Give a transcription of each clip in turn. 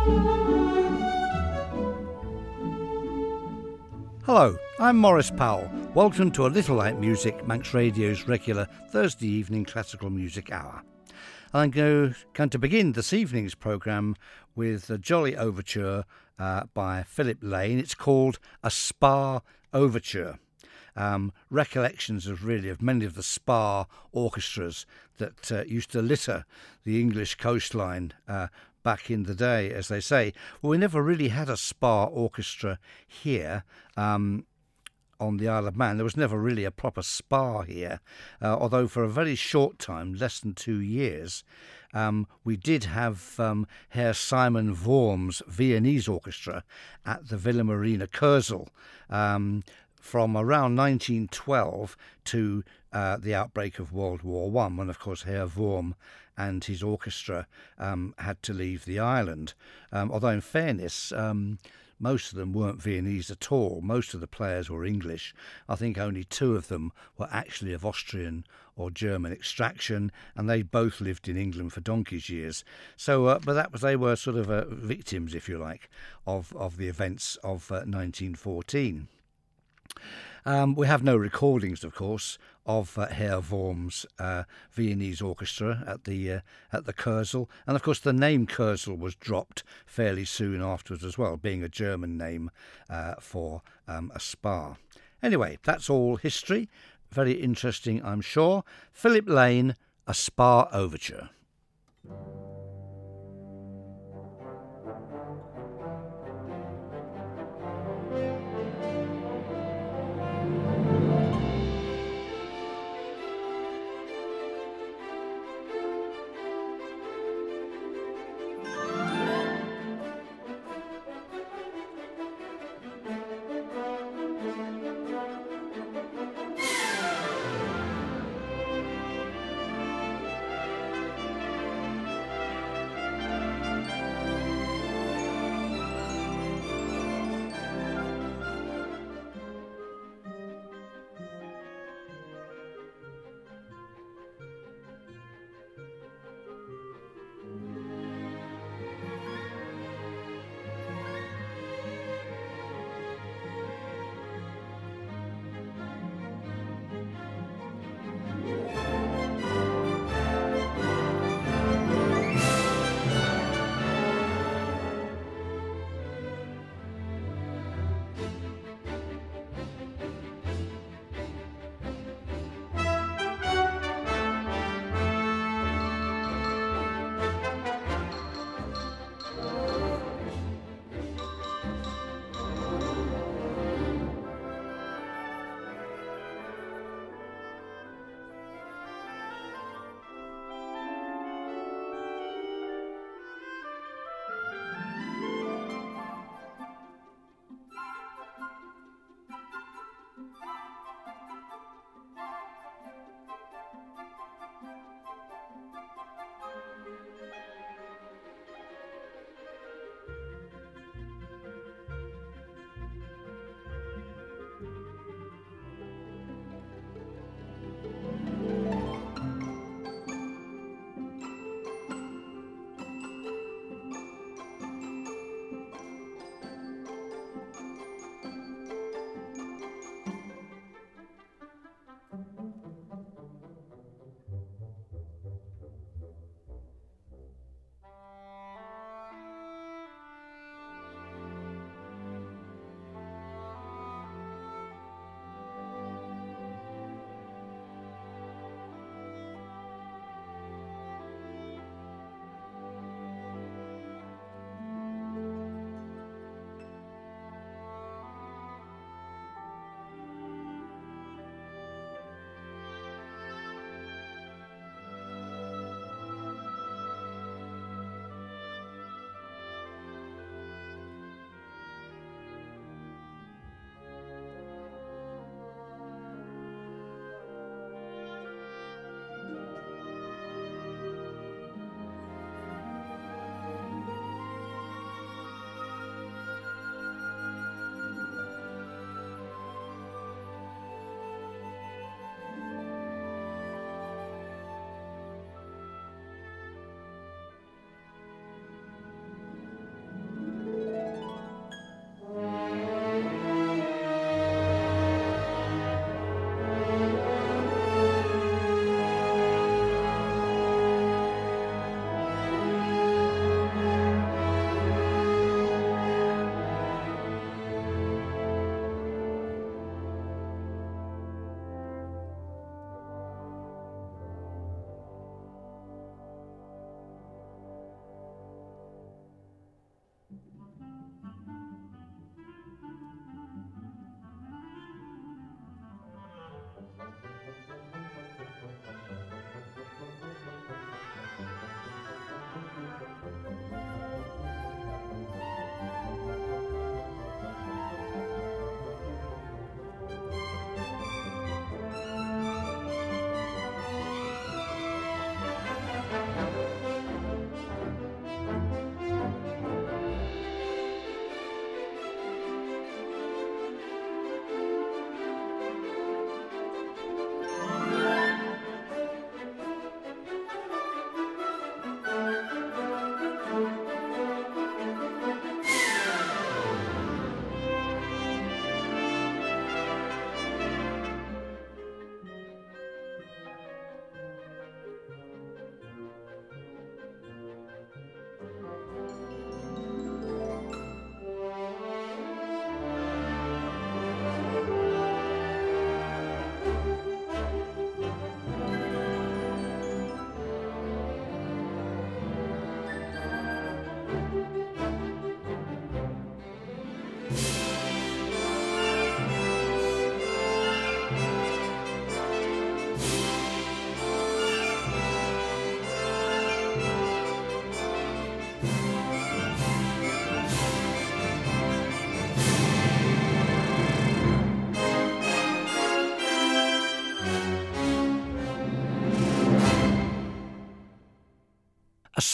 Hello, I'm Maurice Powell. Welcome to A Little Light Music, Manx Radio's regular Thursday evening classical music hour. I'm going to begin this evening's programme with a jolly overture by Philip Lane. It's called A Spa Overture. Recollections of many of the spa orchestras that used to litter the English coastline back in the day, as they say. Well, we never really had a spa orchestra here on the Isle of Man. There was never really a proper spa here, although for a very short time, less than 2 years, we did have Herr Simon Worm's Viennese Orchestra at the Villa Marina Kursaal from around 1912 to the outbreak of World War I, when, of course, Herr Worm and his orchestra had to leave the island. Although, in fairness, most of them weren't Viennese at all. Most of the players were English. I think only 2 of them were actually of Austrian or German extraction, and they both lived in England for donkey's years. So, but they were sort of victims, if you like, of the events of 1914. We have no recordings, of course, of Herr Worm's Viennese Orchestra at the Kursaal, and of course the name Kursaal was dropped fairly soon afterwards as well, being a German name for a spa. Anyway, that's all history. Very interesting, I'm sure. Philip Lane, A Spa Overture.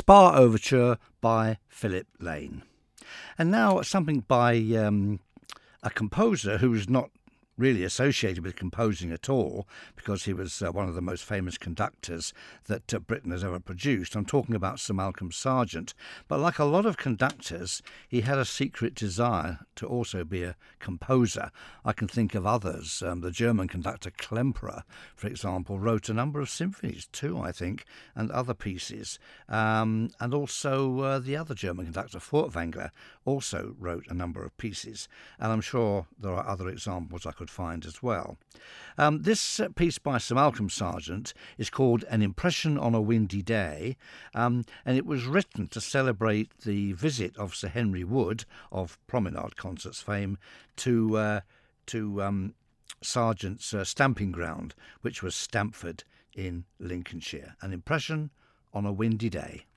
Spa Overture by Philip Lane. And now something by a composer who was not really associated with composing at all, because he was one of the most famous conductors that Britain has ever produced. I'm talking about Sir Malcolm Sargent. But like a lot of conductors, he had a secret desire to also be a composer. I can think of others. The German conductor Klemperer, for example, wrote a number of symphonies, 2, I think, and other pieces. And also the other German conductor, Furtwängler, also wrote a number of pieces. And I'm sure there are other examples I could find as well. This piece by Sir Malcolm Sargent is called An Impression on a Windy Day, and it was written to celebrate the visit of Sir Henry Wood of Promenade Concerts fame to Sargent's stamping ground, which was Stamford in Lincolnshire. An Impression on a Windy Day.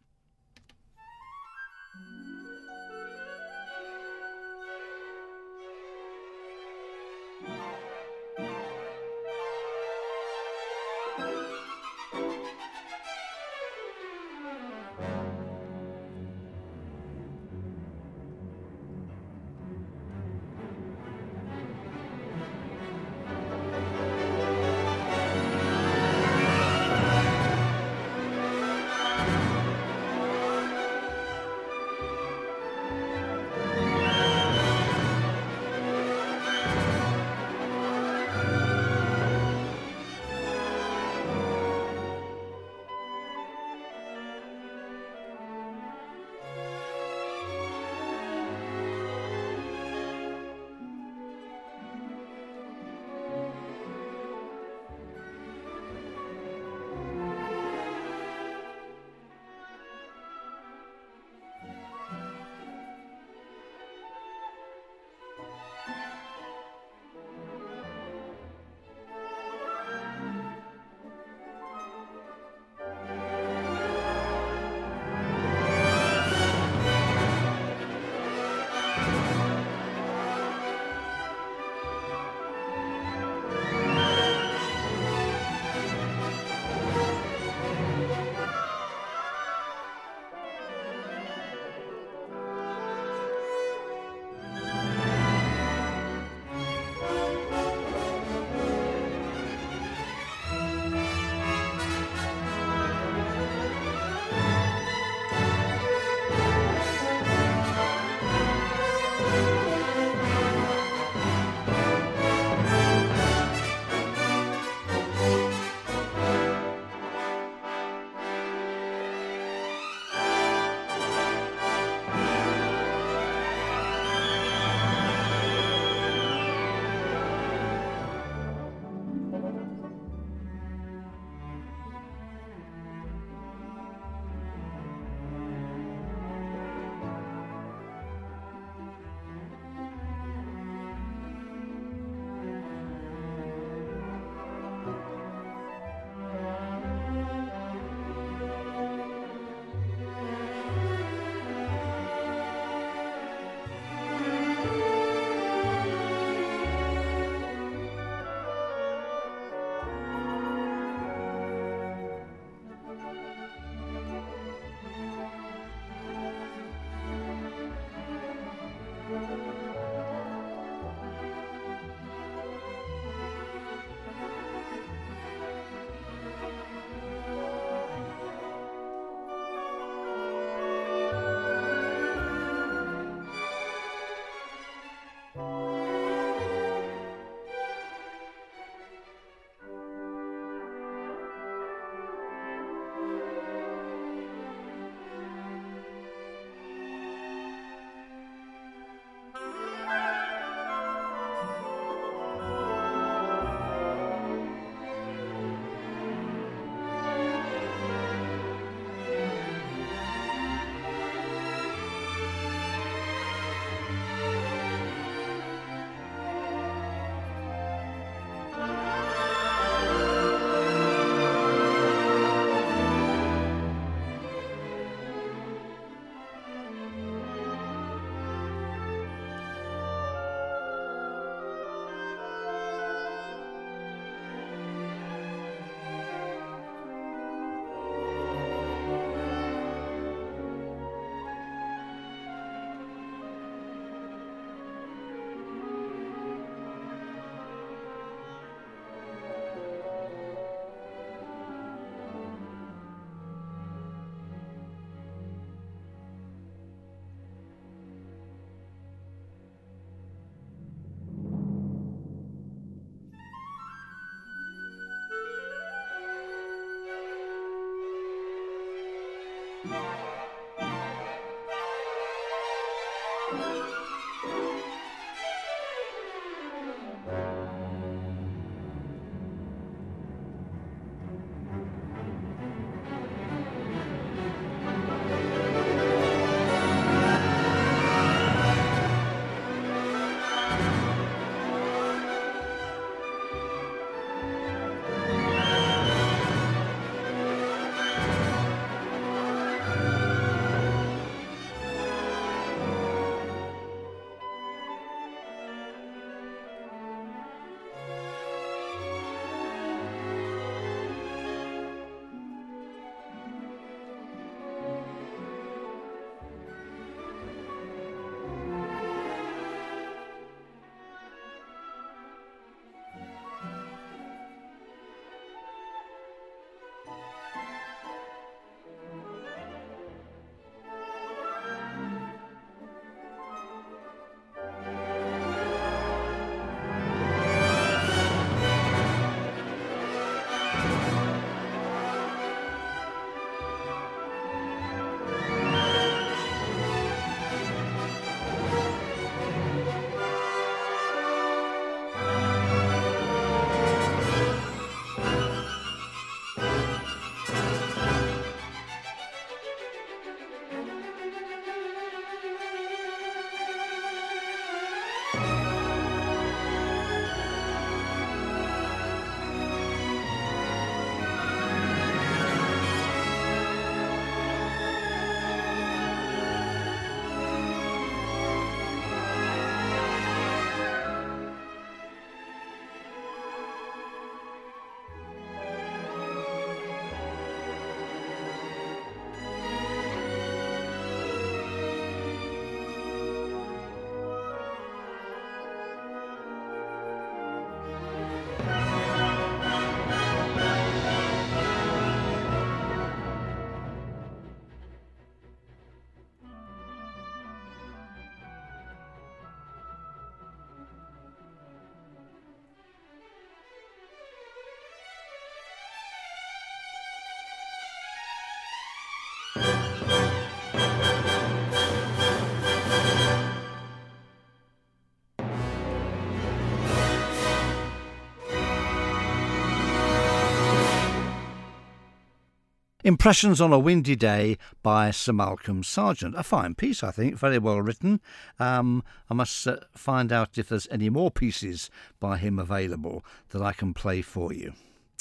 Impressions on a Windy Day by Sir Malcolm Sargent. A fine piece, I think, very well written. I must find out if there's any more pieces by him available that I can play for you.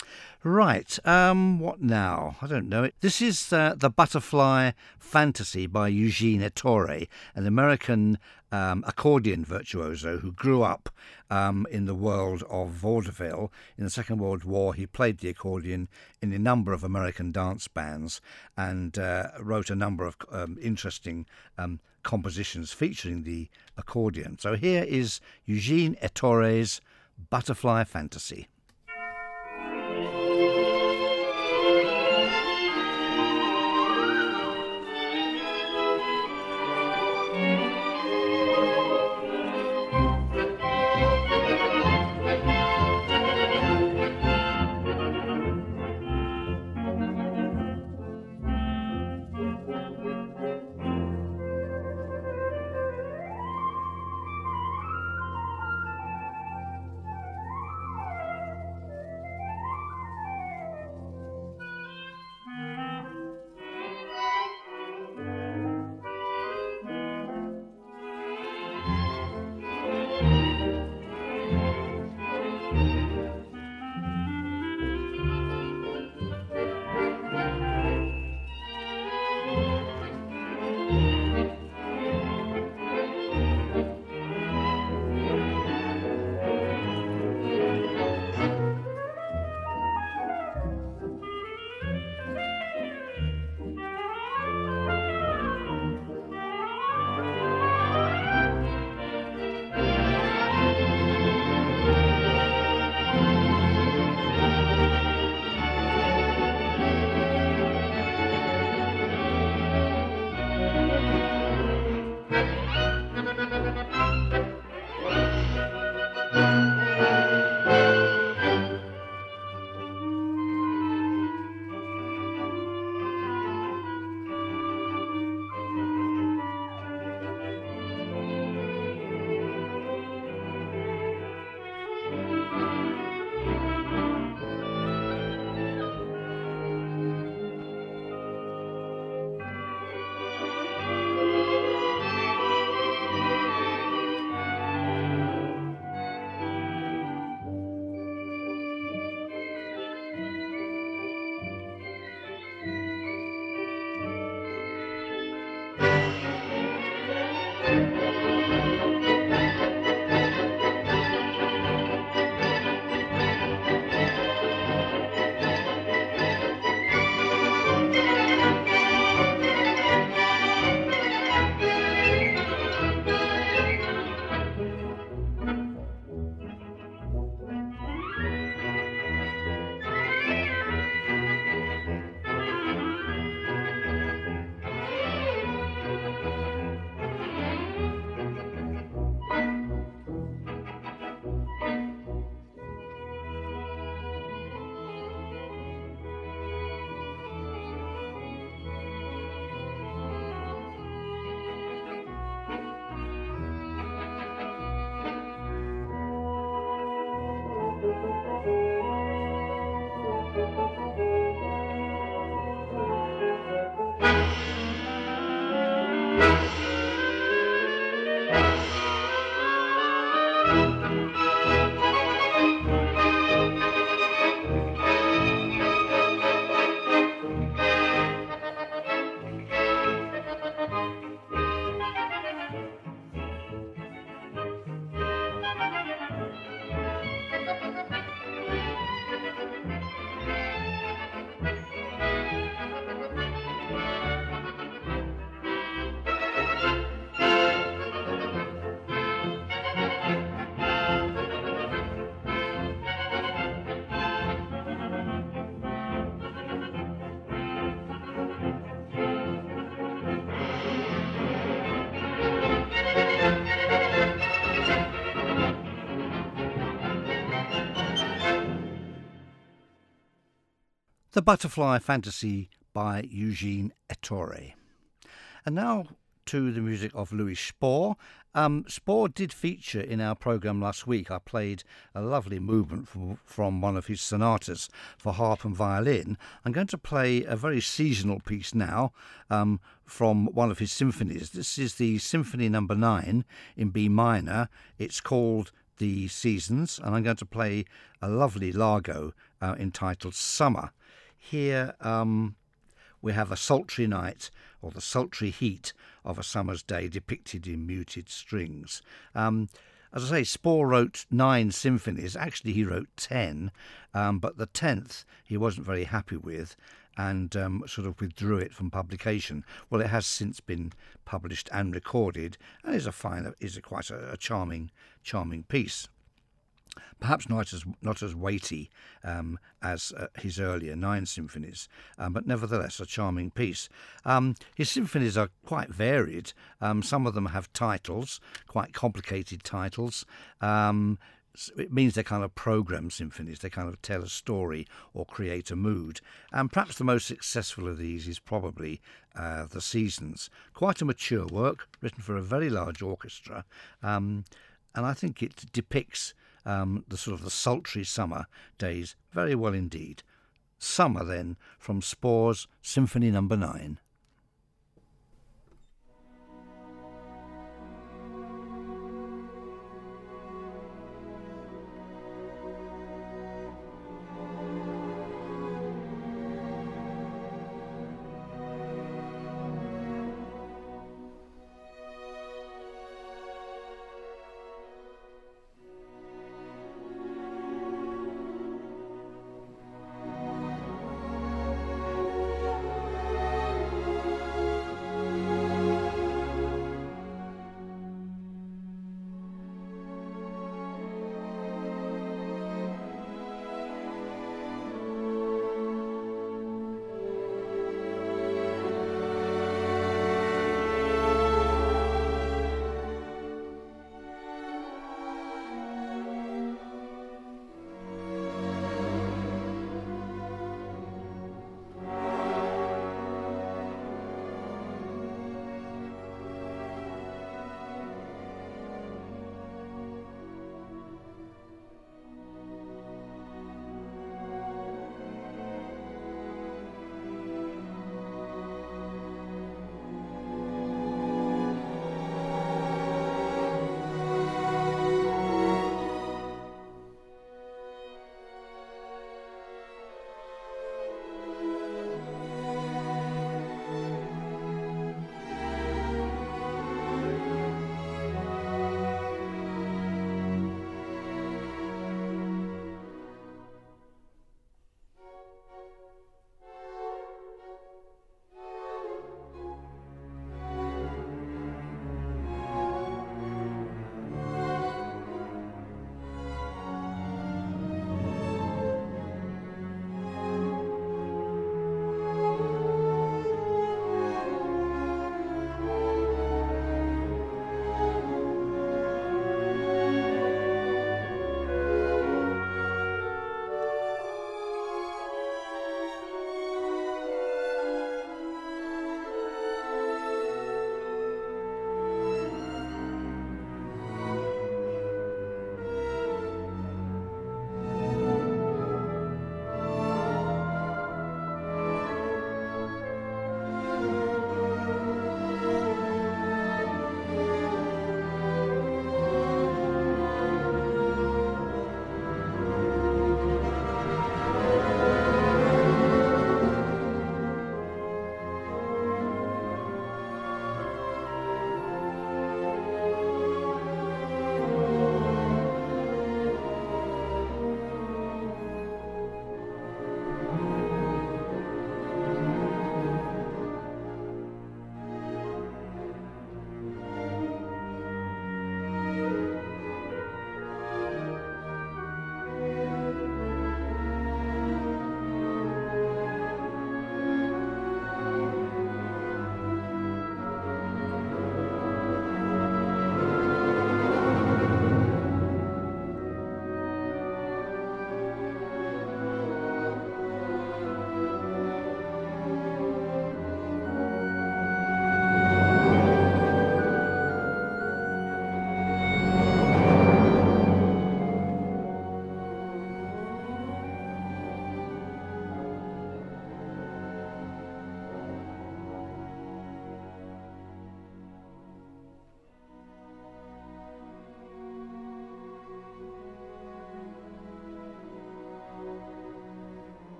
Right, what now? I don't know. This is The Butterfly Fantasy by Eugene Ettore, an American accordion virtuoso who grew up in the world of vaudeville. In the Second World War, he played the accordion in a number of American dance bands and wrote a number of interesting compositions featuring the accordion. So here is Eugene Ettore's Butterfly Fantasy. The Butterfly Fantasy by Eugene Ettore. And now to the music of Louis Spohr. Spohr did feature in our programme last week. I played a lovely movement from one of his sonatas for harp and violin. I'm going to play a very seasonal piece now from one of his symphonies. This is the Symphony No. 9 in B minor. It's called The Seasons, and I'm going to play a lovely largo entitled Summer. Here we have a sultry night, or the sultry heat of a summer's day depicted in muted strings. As I say, Spohr wrote 9 symphonies. Actually, he wrote 10, but the 10th he wasn't very happy with and sort of withdrew it from publication. Well, it has since been published and recorded, and is quite a charming piece. Perhaps not as weighty as his earlier 9 symphonies, but nevertheless a charming piece. His symphonies are quite varied. Some of them have titles, quite complicated titles. It means they're kind of program symphonies. They kind of tell a story or create a mood. And perhaps the most successful of these is probably The Seasons. Quite a mature work, written for a very large orchestra. And I think it depicts the sort of the sultry summer days very well indeed. Summer, then, from Spohr's Symphony No. 9.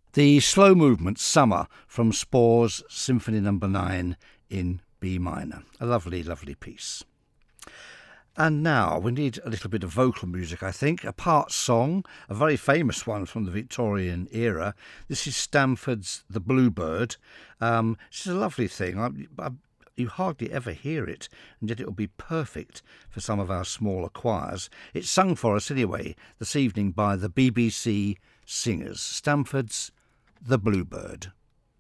The slow movement Summer from Spohr's Symphony No. 9 in B minor. A lovely, lovely piece. And now we need a little bit of vocal music, I think. A part song, a very famous one from the Victorian era. This is Stanford's The Bluebird. It's a lovely thing. You hardly ever hear it, and yet it will be perfect for some of our smaller choirs. It's sung for us anyway this evening by the BBC Singers. Stanford's The Bluebird.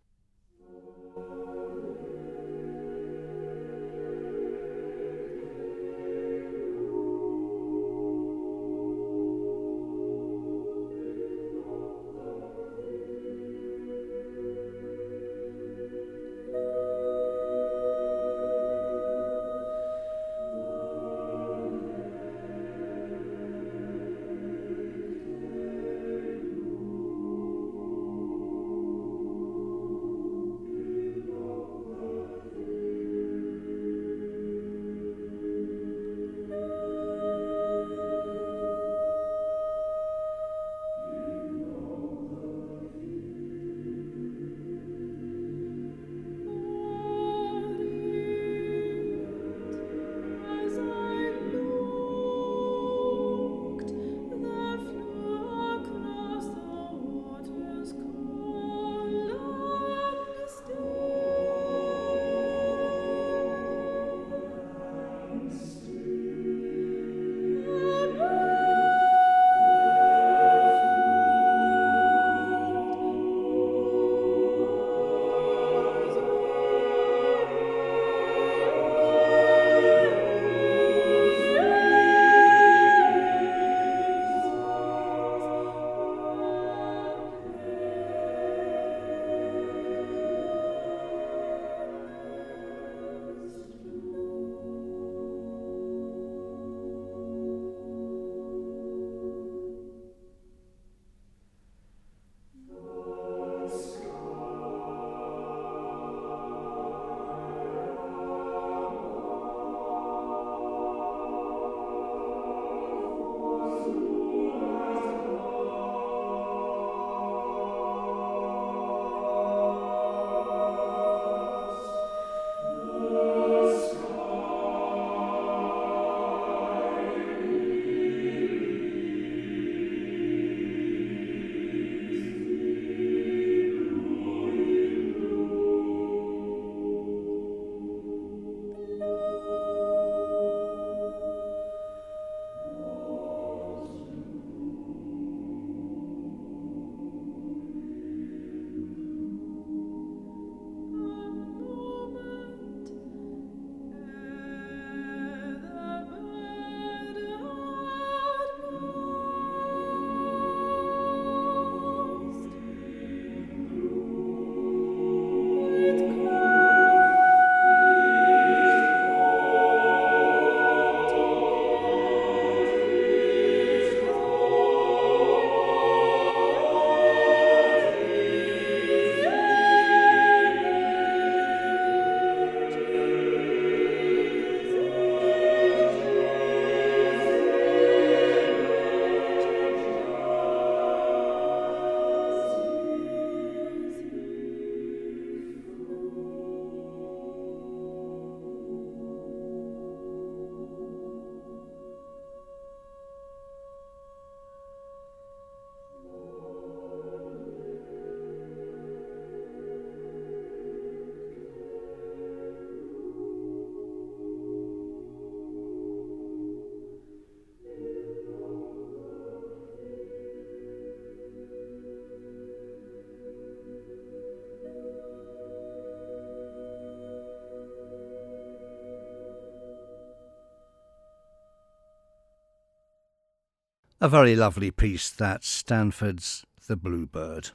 A very lovely piece, that Stanford's The Bluebird.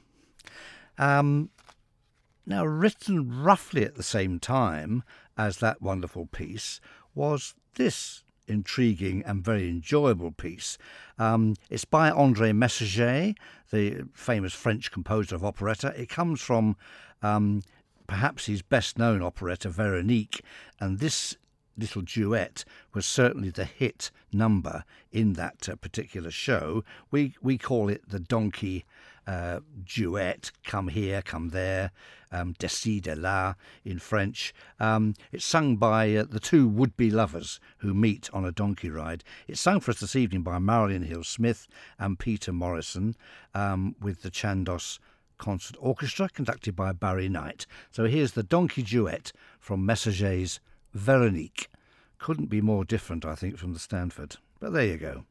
Now, written roughly at the same time as that wonderful piece was this intriguing and very enjoyable piece. It's by André Messager, the famous French composer of operetta. It comes from perhaps his best-known operetta, Véronique, and this little duet was certainly the hit number in that particular show. We call it the Donkey duet, Come Here, Come There, Décide là in French. It's sung by the two would-be lovers who meet on a donkey ride. It's sung for us this evening by Marilyn Hill-Smith and Peter Morrison with the Chandos Concert Orchestra conducted by Barry Knight. So here's the donkey duet from Messager's Veronique. Couldn't be more different, I think, from the Stanford. But there you go.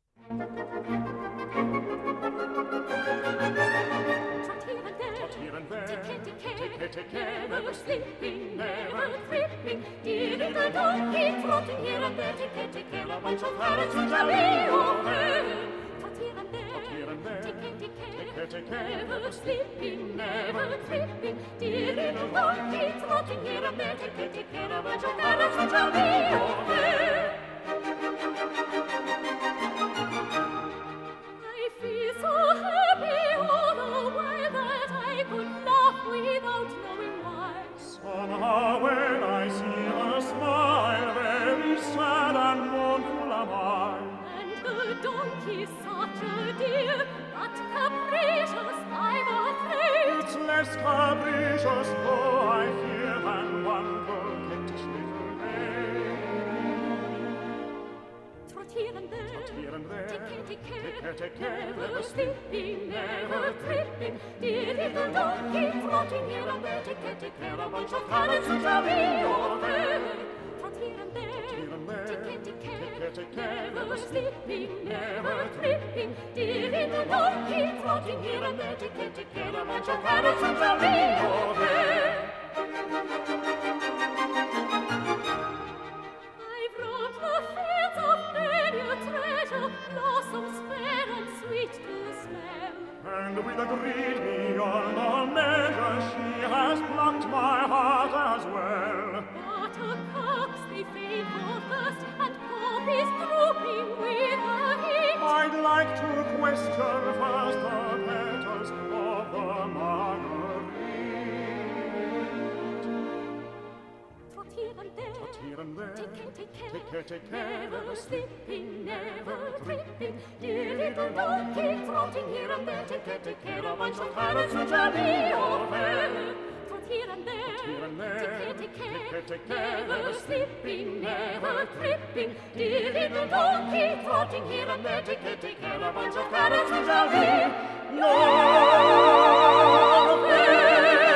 Never sleeping, never creeping, dear little donkey trotting here and there, tick, a bunch of parrots which are way over. Trot here and there, tick, never sleeping, never creeping, dear little donkey trotting here and there, tick, a bunch of parrots which are way over. I feel so happy all the while that I could laugh without knowing why. Somehow when I see her smile, very sad and mournful am I. And the donkey's such a dear, but capricious, I'm afraid. It's less capricious, though I fear, than one coquettish little maid. Trot here and there, tick, never sleeping, never tripping, dear little donkey trotting here and there, tick, a bunch of parrots which are way over. Trot here and there, tick, never sleeping, never tripping, dear little donkey trotting here and there, tick, a bunch of parrots which are way over. I've roamed the fields of many a treasure, blossoms fair and sweet to smell. And with a greedy beyond all measure, she has plucked my heart as well. Buttercups they fade for thirst, and poppies drooping with the heat. I'd like to question first the petals of the marguerite. Trot here and there, tick, never sleeping, never tripping, dear little donkey trotting here and there, tick, a bunch of parrots which are way over. Trot here and there, tick, never sleeping, never tripping, dear little donkey trotting here and there, tick, a bunch of parrots which are way over.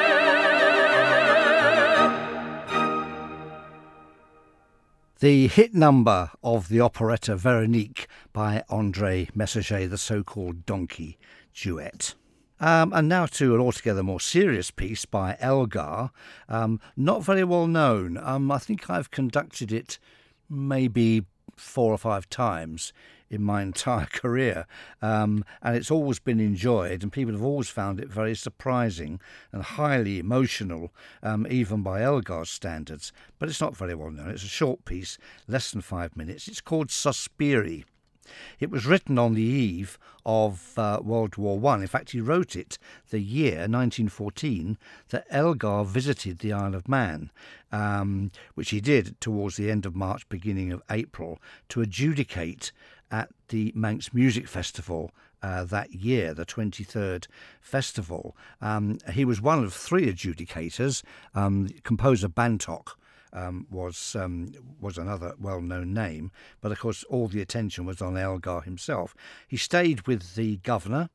The hit number of the operetta Veronique by André Messager, the so-called donkey duet. And now to an altogether more serious piece by Elgar, not very well known. I think I've conducted it maybe 4 or 5 times in my entire career, and it's always been enjoyed, and people have always found it very surprising and highly emotional, even by Elgar's standards, but it's not very well known. It's a short piece, less than 5 minutes. It's called Sospiri. It was written on the eve of World War I. In fact, he wrote it the year 1914 that Elgar visited the Isle of Man, which he did towards the end of March, beginning of April, to adjudicate at the Manx Music Festival that year, the 23rd festival. He was one of 3 adjudicators. Composer Bantock was another well-known name, but of course all the attention was on Elgar himself. He stayed with the governor,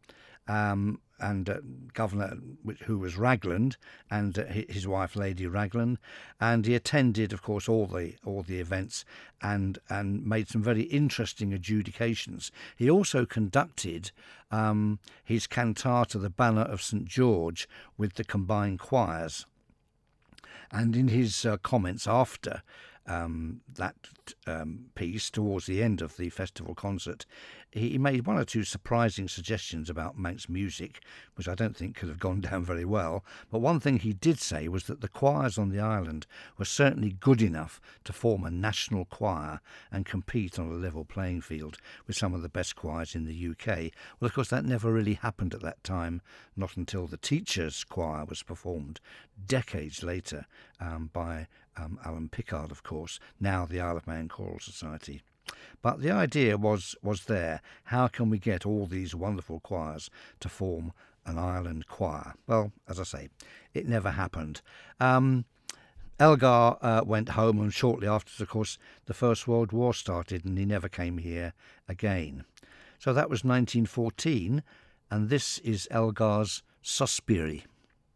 governor who was Ragland, and his wife Lady Ragland, and he attended, of course, all the events and made some very interesting adjudications. He also conducted his cantata, The Banner of St. George, with the combined choirs. And in his comments after that piece, towards the end of the festival concert, he made 1 or 2 surprising suggestions about Manx music, which I don't think could have gone down very well. But one thing he did say was that the choirs on the island were certainly good enough to form a national choir and compete on a level playing field with some of the best choirs in the UK. Well, of course, that never really happened at that time, not until the Teachers' Choir was performed decades later by Alan Pickard, of course, now the Isle of Man Choral Society. But the idea was there. How can we get all these wonderful choirs to form an Ireland choir? Well, as I say, it never happened. Elgar went home, and shortly after, of course, the First World War started, and he never came here again. So that was 1914, and this is Elgar's Sospiri.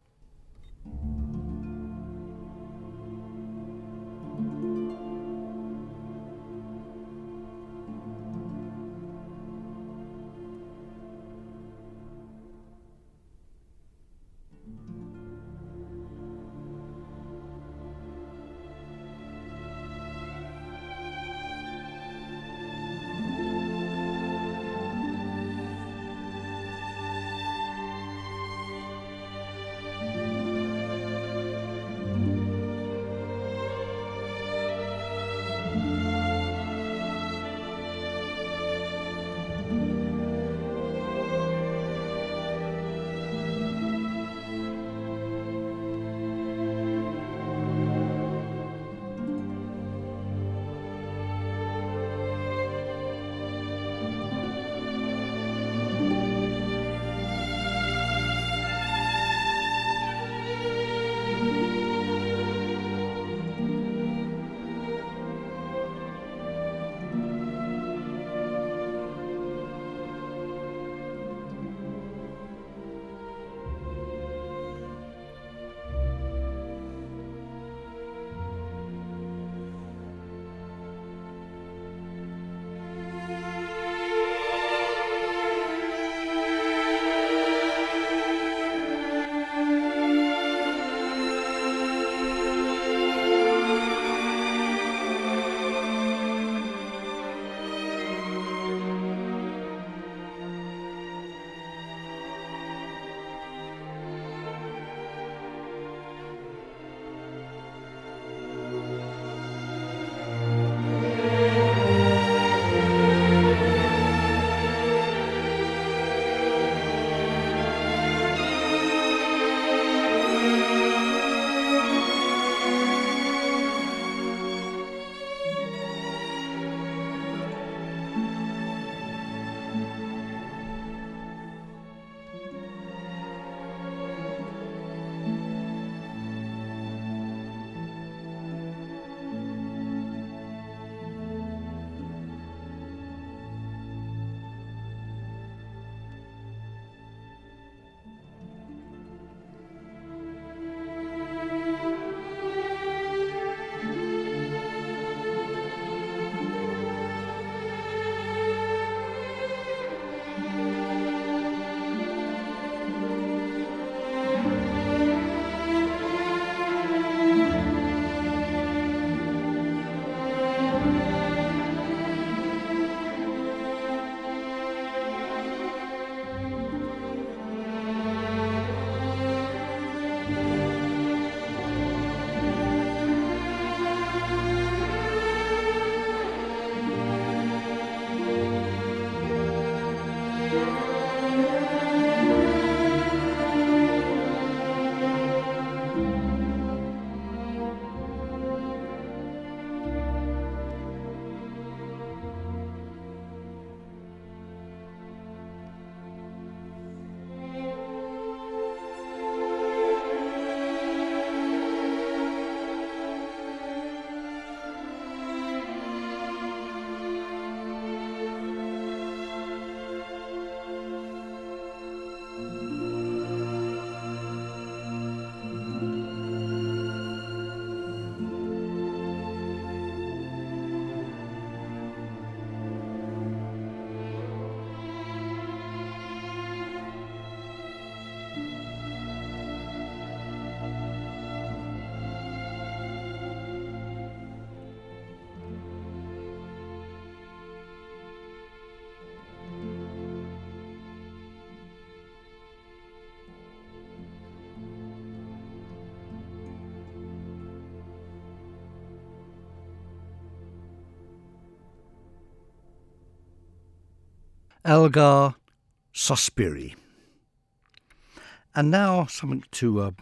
Elgar Sospiri. And now something to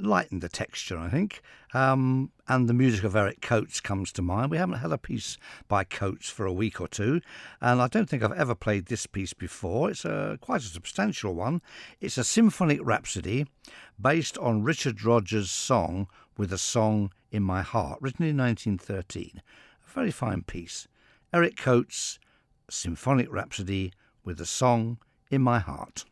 lightened the texture, I think. And the music of Eric Coates comes to mind. We haven't had a piece by Coates for a week or two, and I don't think I've ever played this piece before. It's quite a substantial one. It's a symphonic rhapsody based on Richard Rodgers' song With a Song in My Heart, written in 1913. A very fine piece. Eric Coates, Symphonic Rhapsody with a Song in My Heart.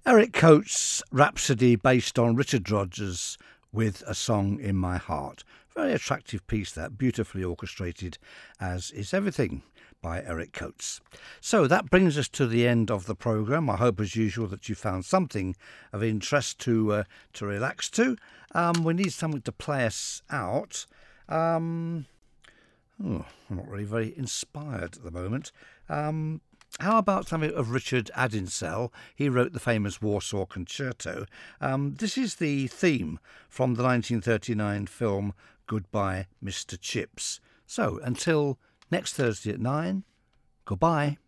Eric Coates' Rhapsody, based on Richard Rodgers with A Song in My Heart. Very attractive piece, that, beautifully orchestrated, as is everything by Eric Coates. So that brings us to the end of the programme. I hope, as usual, that you found something of interest to relax to. We need something to play us out. I'm not really very inspired at the moment. How about something of Richard Adinsell? He wrote the famous Warsaw Concerto. This is the theme from the 1939 film Goodbye, Mr. Chips. So, until next Thursday at 9, goodbye.